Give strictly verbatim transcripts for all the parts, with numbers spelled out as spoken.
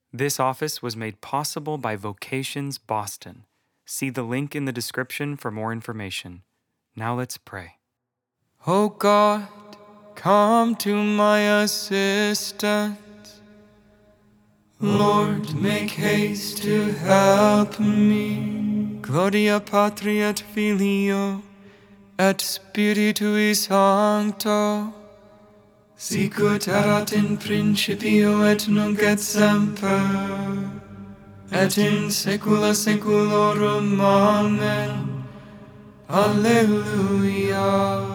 This office was made possible by Vocations Boston. See the link in the description for more information. Now let's pray. O God, come to my assistance. Lord, make haste to help me. Gloria Patri et Filio et Spiritui Sancto, sicut erat in principio et nunc et semper, et in saecula saeculorum. Amen. Alleluia.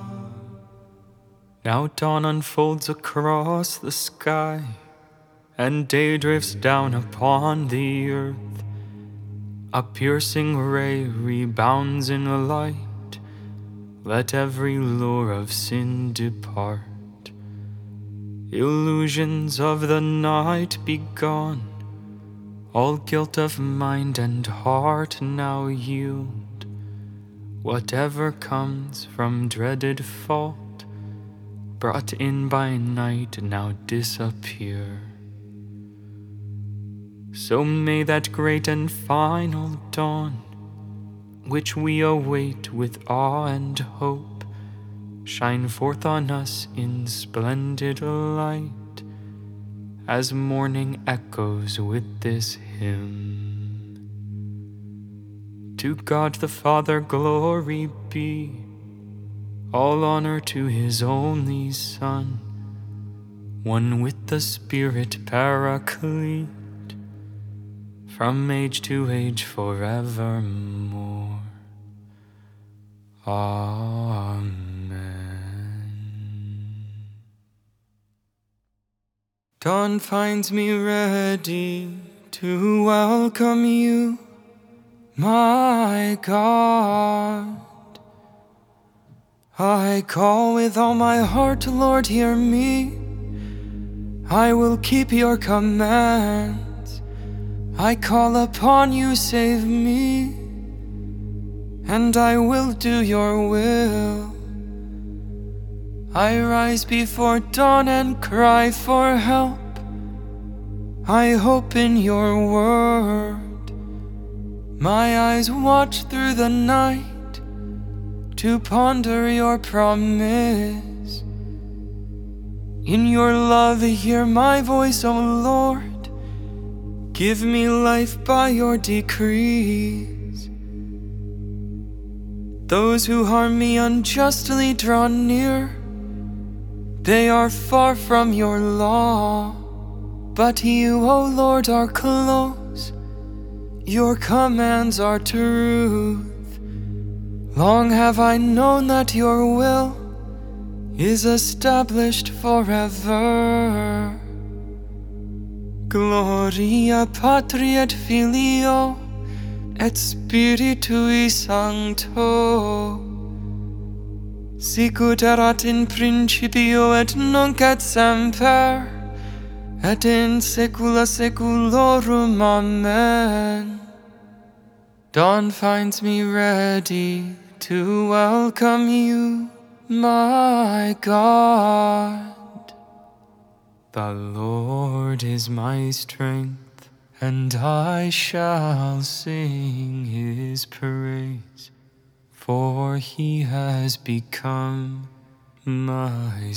Now dawn unfolds across the sky, and day drifts down upon the earth. A piercing ray rebounds in the light. Let every lure of sin depart. Illusions of the night be gone. All guilt of mind and heart now yield. Whatever comes from dreaded fault, brought in by night, now disappear. So may that great and final dawn, which we await with awe and hope, shine forth on us in splendid light, as morning echoes with this hymn. To God the Father glory be, all honor to his only Son, one with the Spirit Paraclete, from age to age forevermore. Amen. Dawn finds me ready to welcome you, my God. I call with all my heart, Lord, hear me. I will keep your commands. I call upon you, save me, and I will do your will. I rise before dawn and cry for help. I hope in your word. My eyes watch through the night to ponder your promise. In your love, hear my voice, O Lord. Give me life by your decrees. Those who harm me unjustly draw near. They are far from your law. But you, O Lord, are close. Your commands are truth. Long have I known that your will is established forever. Gloria Patri et Filio et Spiritui Sancto, sicut erat in principio et nunc et semper, et in saecula saeculorum. Amen. Dawn finds me ready to welcome you, my God. The Lord is my strength, and I shall sing his praise, for he has become my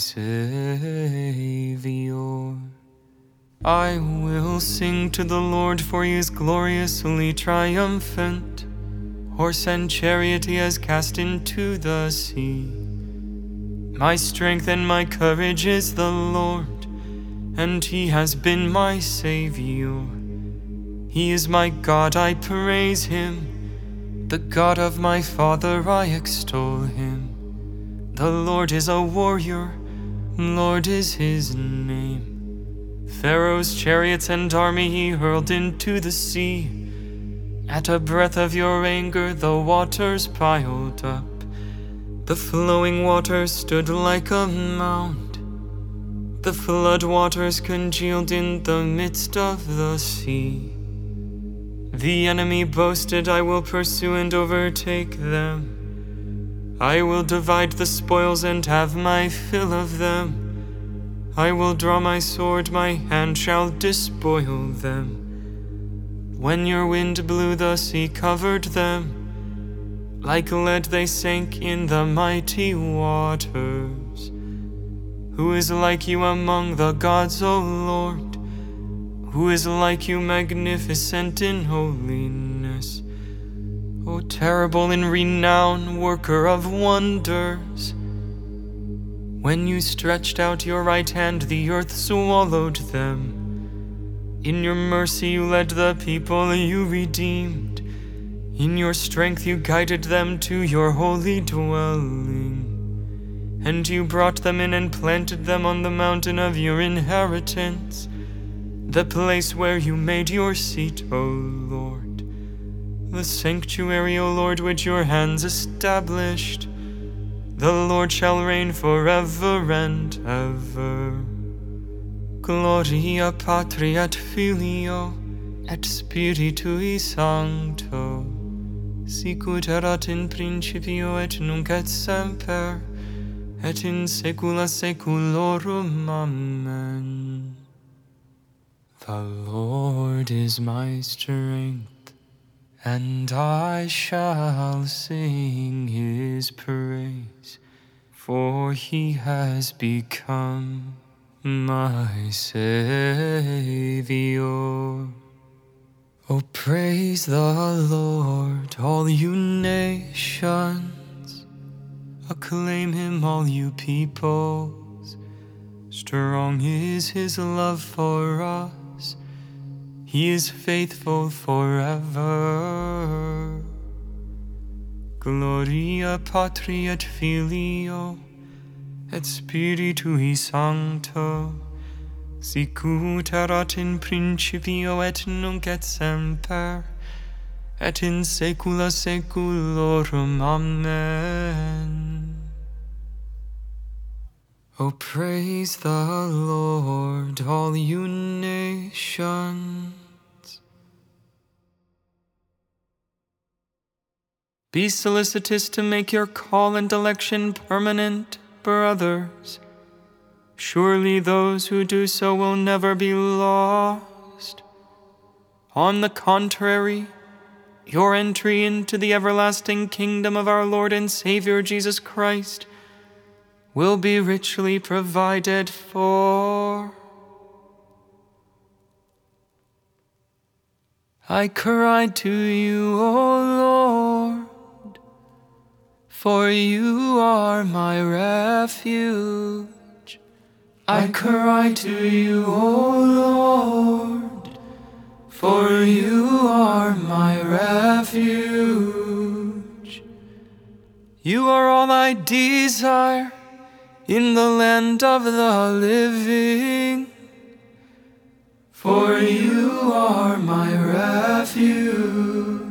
Savior. I will sing to the Lord, for he is gloriously triumphant. Horse and chariot he has cast into the sea. My strength and my courage is the Lord, and he has been my Savior. He is my God, I praise him. The God of my father, I extol him. The Lord is a warrior, Lord is his name. Pharaoh's chariots and army he hurled into the sea. At a breath of your anger, the waters piled up. The flowing waters stood like a mound. The flood waters congealed in the midst of the sea. The enemy boasted, I will pursue and overtake them. I will divide the spoils and have my fill of them. I will draw my sword, my hand shall despoil them. When your wind blew, the sea covered them. Like lead they sank in the mighty waters. Who is like you among the gods, O Lord? Who is like you, magnificent in holiness? O terrible in renown, worker of wonders. When you stretched out your right hand, the earth swallowed them. In your mercy you led the people you redeemed. In your strength you guided them to your holy dwelling. And you brought them in and planted them on the mountain of your inheritance, the place where you made your seat, O Lord. The sanctuary, O Lord, which your hands established. The Lord shall reign forever and ever. Gloria Patri et Filio et Spiritui Sancto, sicut erat in principio et nunc et semper, et in saecula saeculorum. Amen. The Lord is my strength, and I shall sing his praise, for he has become my Savior. Oh, praise the Lord, all you nations. Acclaim him, all you peoples. Strong is his love for us. He is faithful forever. Gloria Patri et Filio et Spiritui Sancto, sicut erat in principio et nunc et semper, et in saecula saeculorum. Amen. Oh, praise the Lord, all you nations. Be solicitous to make your call and election permanent, brothers. Surely those who do so will never be lost. On the contrary, your entry into the everlasting kingdom of our Lord and Savior Jesus Christ will be richly provided for. I cried to you, O Lord, for you are my refuge. I cry to you, O Lord, for you are my refuge. You are all I desire in the land of the living, for you are my refuge.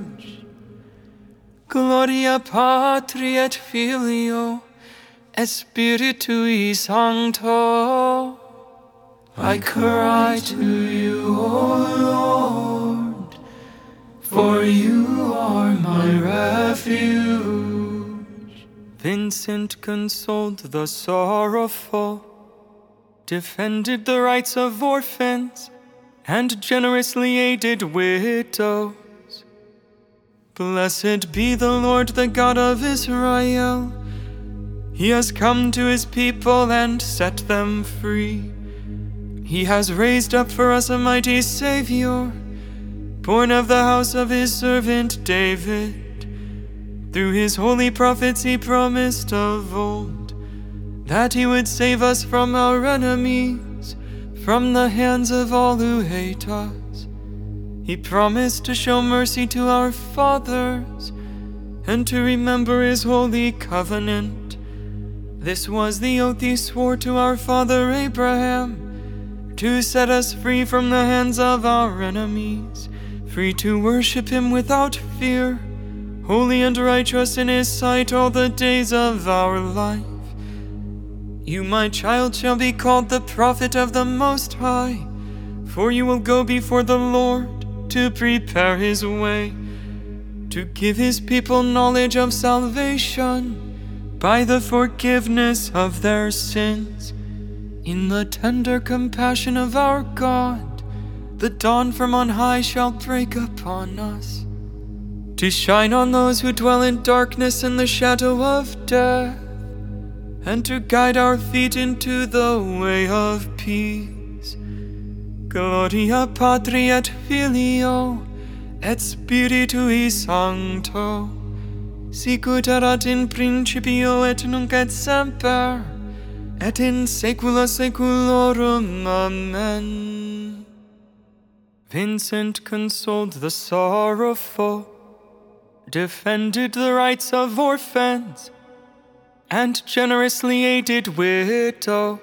Gloria Patri et Filio et Spiritui Sancto. I cry to you, O Lord, for you are my refuge. Vincent consoled the sorrowful, defended the rights of orphans, and generously aided widows. Blessed be the Lord, the God of Israel. He has come to his people and set them free. He has raised up for us a mighty Savior, born of the house of his servant David. Through his holy prophets he promised of old that he would save us from our enemies, from the hands of all who hate us. He promised to show mercy to our fathers and to remember his holy covenant. This was the oath he swore to our father Abraham, to set us free from the hands of our enemies, free to worship him without fear, holy and righteous in his sight all the days of our life. You, my child, shall be called the prophet of the Most High, for you will go before the Lord to prepare his way, to give his people knowledge of salvation by the forgiveness of their sins, In the tender compassion of our God, the dawn from on high shall break upon us, to shine on those who dwell in darkness and the shadow of death, and to guide our feet into the way of peace. Gloria Patri et Filio et Spiritui Sancto, sicut erat in principio et nunc et semper, et in saecula saeculorum. Amen. Vincent consoled the sorrowful, defended the rights of orphans, and generously aided widows.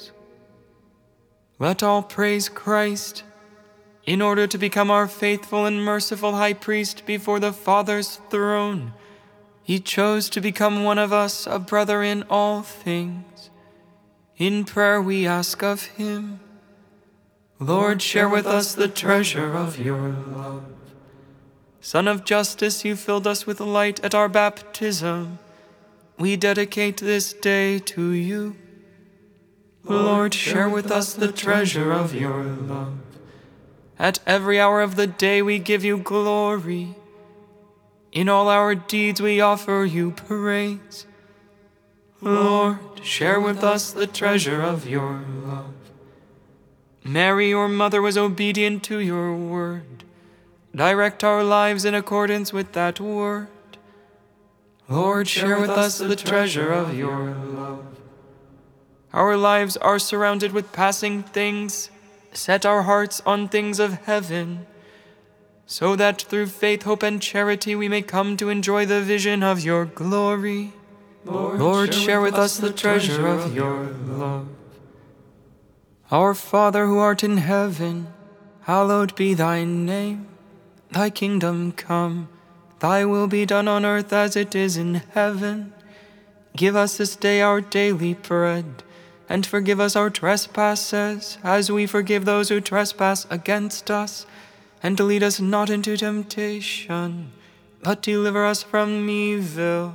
Let all praise Christ, in order to become our faithful and merciful high priest before the Father's throne. He chose to become one of us, a brother in all things. In prayer we ask of him, Lord, share with us the treasure of your love. Son of justice, you filled us with light at our baptism. We dedicate this day to you. Lord, share with us the treasure of your love. At every hour of the day we give you glory. In all our deeds we offer you praise. Lord, share with us the treasure of your love. Mary, your mother, was obedient to your word. Direct our lives in accordance with that word. Lord, share with us the treasure of your love. Our lives are surrounded with passing things. Set our hearts on things of heaven, so that through faith, hope, and charity we may come to enjoy the vision of your glory. Lord, Lord share, share with us the treasure of your love. Our Father who art in heaven, hallowed be thy name. Thy kingdom come, thy will be done on earth as it is in heaven. Give us this day our daily bread, and forgive us our trespasses, as we forgive those who trespass against us. And lead us not into temptation, but deliver us from evil.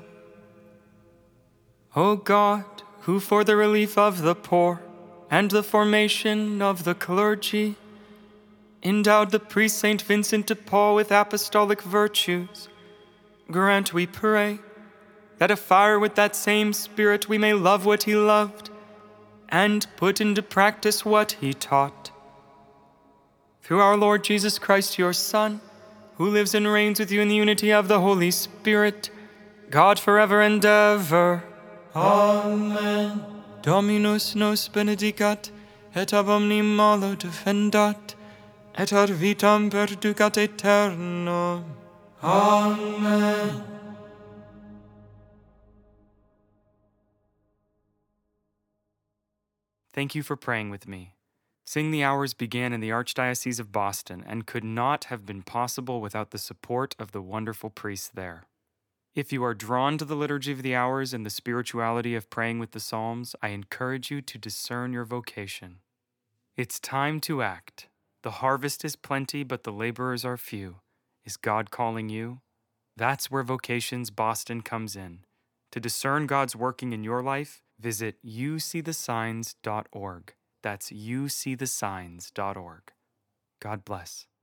O God, who for the relief of the poor and the formation of the clergy endowed the priest Saint Vincent de Paul with apostolic virtues, grant, we pray, that afire with that same Spirit we may love what he loved and put into practice what he taught. Through our Lord Jesus Christ, your Son, who lives and reigns with you in the unity of the Holy Spirit, God forever and ever. Amen. Dominus nos benedicat, et ab omni malo defendat, et ad vitam perducat aeternam. Amen. Thank you for praying with me. Sing the Hours began in the Archdiocese of Boston and could not have been possible without the support of the wonderful priests there. If you are drawn to the Liturgy of the Hours and the spirituality of praying with the Psalms, I encourage you to discern your vocation. It's time to act. The harvest is plenty, but the laborers are few. Is God calling you? That's where Vocations Boston comes in. To discern God's working in your life, visit you see the signs dot org. That's you see the signs dot org. God bless.